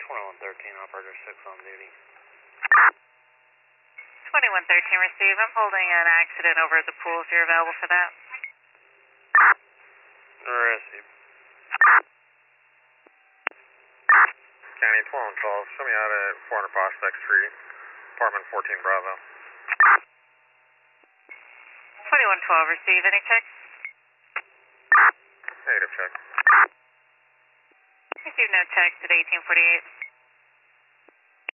2113, operator 6 on duty. 2113, receive. I'm holding an accident over at the pool if you're available for that. Receive. County 1212, show me out at 400 Prospect Street, apartment 14 Bravo. 2112, receive. Any check? Negative check. Receive no text at 1848.